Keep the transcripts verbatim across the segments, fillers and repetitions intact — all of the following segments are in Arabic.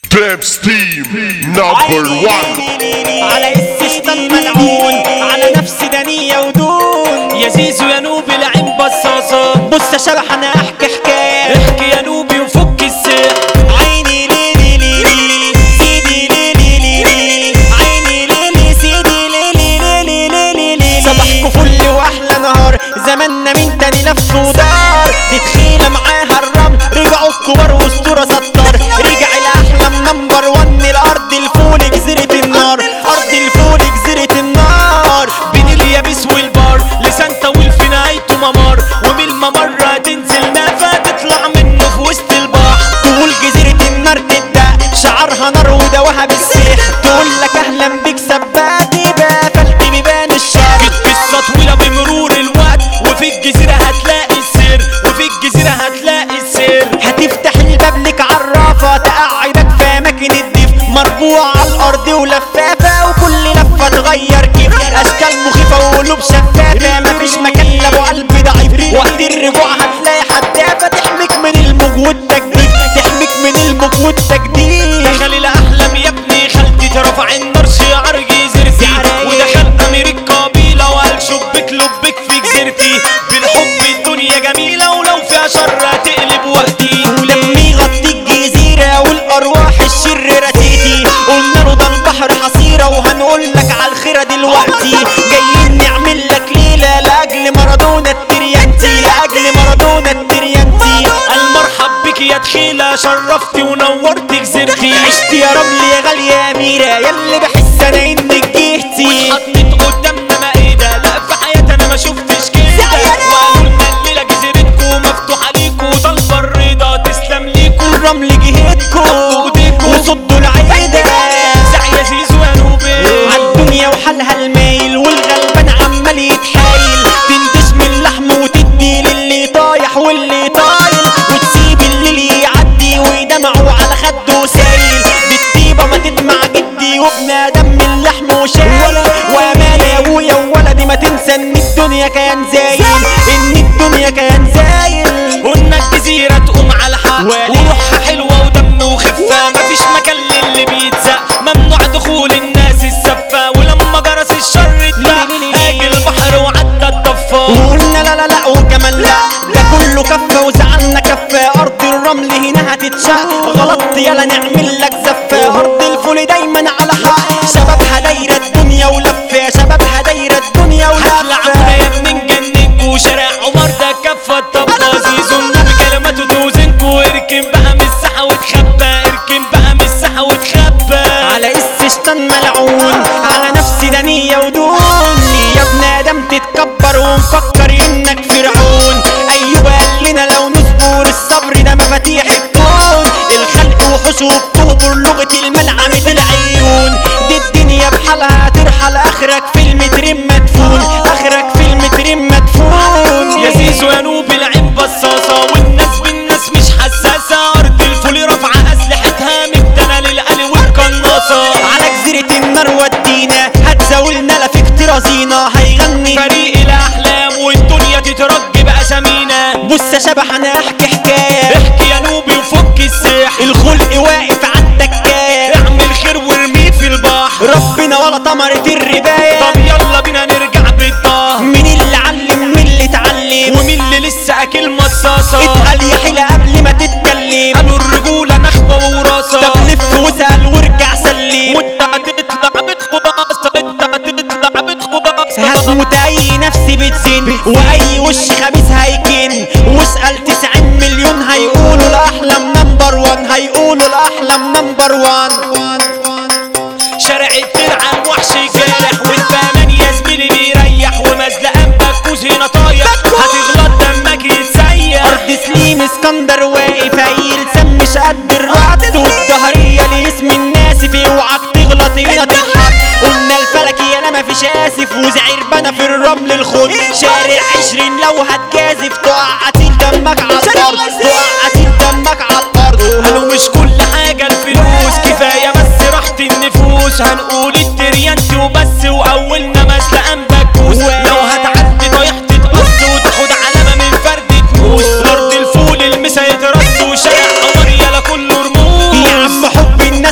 بيبس تيم نمبر وان. على السيستم ملعون، على نفس دنيا ودون. يا زيزو يا نوبي لعين بصاصة، بص يا شبح انا احكي حكاية. احكي يا نوبي وفك السير. عيني ليلي ليلي سيدي ليلي ليلي، عيني ليلي سيدي ليلي ليلي ليلي ليلي. صباحكوا فل واحلى نهار، زماننا من تاني لف ودار. دي تخيلة معاها الرمل، رجعوا الكبار واسطورة ستار. رجع الاحلام نمبر وان، الارض الفول جزيرة النار، ارض الفول جزيرة النار. بين اليابس والبار، لسان طويل في نهايته ممر، ومن الممر هتنزل نافة تطلع منه في وسط البحر. تقول جزيرة النار تبدأ، شعرها نار ودواها بالسحر. تقول لك اهلا بك سباتي بقفلت بيبان الشر. قصة طويلة بمرور الوقت، وفي الجزيرة هتلاقي السر، وفي الجزيرة هتلاقي السر. هتفتح الباب لك عرافة، تقعدك في اماكن الدفء، مربوعة على الارض ولفافة، وكل لفة تغير كيف. اشكال مخيفة وقلوب شفافة، مفيش مكان لابو قلب ضعيف. وقت الرجوع هتلاقي حدافة، تحميك من الموج والتجديد، تحميك من الموج والتجديد. دخل الاحلام يا ابني خالتي، ترفع النار شعار جزيرتي. ودخل امير القبيلة وقال شبك لبك في جزيرتي. بالحب الدنيا جميلة، ولو فيها شر هتقلب وقتي. ولما يغطي الجزيرة والارواح الشريرة تيجي، قلنا له ده البحر حصيرة، وهنقول لك على الخيرة دلوقتي. جايين نعمل لك ليلة لاجل مارادونا التريانتي، لاجل مارادونا التريانتي. المرحب بك يا دخيلة، شرفتي ونورتي جزيرتي. عشت يا رمل يا غالية يا أميرة، ياللي بحس انا انك جهتي. واتحطيت قدامنا مائدة، لا في حياتي انا ما شفتش كده. وقالوا لنا الليلة جزيرتكو مفتوحة ليكو، طالبة الرضا تسلم ليكو. الرمل جهتكو وصدوا العيدة. سعي يا زيزو يا نوبي عالدنيا وحالها المايل، والغلبان عمال يتحايل. تنتش من اللحم وتدي للي طايح واللي طايل، وتسيب الليل يعدي ويدمعوا على خده سايل. بالطيبة ما تدمع جدي، وابن ادم من لحم وشايل. وامان يا ابويا وولدي، ما تنسى ان الدنيا كيان زايل، ان الدنيا كيان زايل. قلنا الجزيرة تقوم على الحق، وروحها حلوة ودم وخفة. مفيش مكان للي بيتزق، ممنوع دخول الناس السفة. ولما جرس الشر اتلق، هاجي البحر وعدى الضفة. وقلنا لا لا لا وكمان لا، ده كله كفة وزعلنا كفة. ارض الرمل هنا هتتشق، غلط يلا نعمل لك زفة. ارض الفول دايما على حق، شبابها دايرة الدنيا ولفة، شبابها دايرة الدنيا ولفة. هتلعبونا يا ابني نجننكوا، شارع عمر ده كفة الطبة. زيزو بكلماته توزنكوا، اركن بقى من الساحة وتخبى، اركن بقى من الساحة وتخبى. على السيستم ملعون، على نفس دنيا ودون. يا ابن ادم تتكبر ومفكر انك فرعون. ايوب قال لنا لو نصبر، الصبر ده مفاتيح الكون. الخلق وحوش وبتهبر، لغة الملعمة العيون. دي الدنيا بحالها ترحل، اخرك في المترين مدفون، اخرك في المترين مدفون. يا زيزو يا نوبي العين بصاصة، والناس بالناس مش حساسة. ارض الفول رافعة اسلحتها من الدنا للقلي والقناصة. على جزيرة النار ودينا، هتزاولنا لا في اكترازينا. هيغني فريق الاحلام والدنيا تترج باسامينا. بص يا شبح انا احكي حكاية، احكي يا نوبي وفك الساح. الخلق واقف عالدكاية، اعمل خير وارميه في البحر. ربنا ولا طمرة الرباية. طب يلا بينا نرجع بالطه. مين اللي علم مين اللي اتعلم، ومين اللي لسه اكل مصاصة. اتقل يا حيلة قبل ما تتكلم، قالوا الرجولة نخبة ووراثة. طب لف واسأل وارجع سلم، وانت هتطلع بتخباصة، انت هتطلع بتخباصة. هتموت اي نفس بتزن، واي وش خبيث هيكن. واسأل تسعين مليون هيقولوا الاحلام نمبر وان، هيقولوا الاحلام نمبر وان. شارع الترعة وحش جارح، والبامان يا زميلي بيريح. ومزلقان بكوز هنا طايح، هتغلط دمك يتسيح. ارض سليم اسكندر واقف عيل سم مش قد الرعد. والظهرية لاسم الناس في، اوعك تغلط هنا تضحك. قلنا الفلكي انا مفيش اسف، وزعربانة في الرمل الخد. شارع عشرين لو هتجازف، تقع قتيل دمك عالارض، تقع قتيل دمك عالارض. قالوا مش كل حاجة الفلوس، كفاية بس راحة النفوس. هنقول التريانتي وبس، واولنا مزلقان بكوس. لو هتعدي طايح تتقص، وتاخد علامة من فرد تموس. ارض الفول المسا يترص، وشارع قمر يلا كله رموز. يا عم حب الناس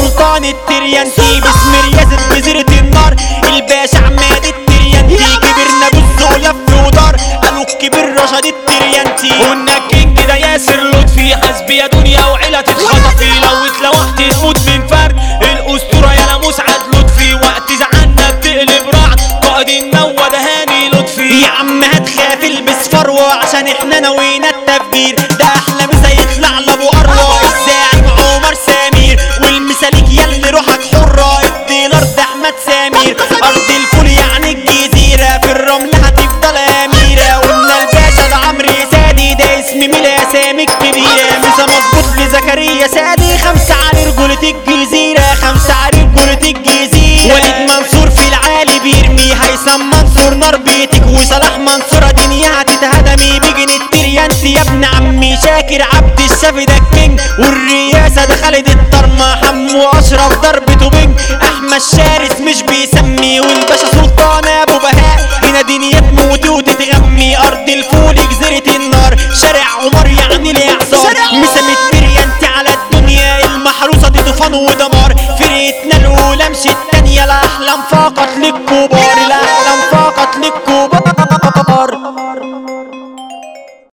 سلطان التريانتي باسم رياسة جزيرة النار الباشا عماد التريانتي كبرنا بالذوق لف ودار قالوا الكبير رشاد التريانتي قلنا الكينج ده ياسر لطفي حسبي يا دنيا وعيلة تتخطفي لو اتلوحت تموت من فرد الاسطورة يا مسعد لطفي وقت زعلنا بتقلب رعد قائد النوى ده هاني لطفي يا عم هتخاف البس فروة عشان احنا نوينا التفجير ده احلى مسا يطلع لابو اروى الزاعم عمر سمير والمسالك ياللي روحك حرة الدينار ده احمد سمير ارض الفول يعني الجزيرة في الرمل هتفضل اميرة قلنا الباشا ده عمرو سادي ده اسم ميلا اسامي كبيرة مسا مظبوط لزكريا سادي خمسة على رجولة الجزيرة خمسة على رجولة الجزيرة وليد منصور في العالي بيرمي هيثم منصور نار بيتك وصلاح منصور دنيا هتتهدمي بيجن التريانتي يا ابن عمي شاكر عبد الشافي ده الكينج والرياسة ده خالد الطرمة حمو اشرف ضربته بنج احمد شارس مش بيسمي والباشا سلطان ابو بهاء هنا دنيا تموت وتتغمي ارض الفول جزيرة النار شارع عمر يعني الاعصار مسام التريانتي على الدنيا المحروسة دي طوفان ودمار فرقتنا الاولى مش التانية لا احلام فقط للكبار.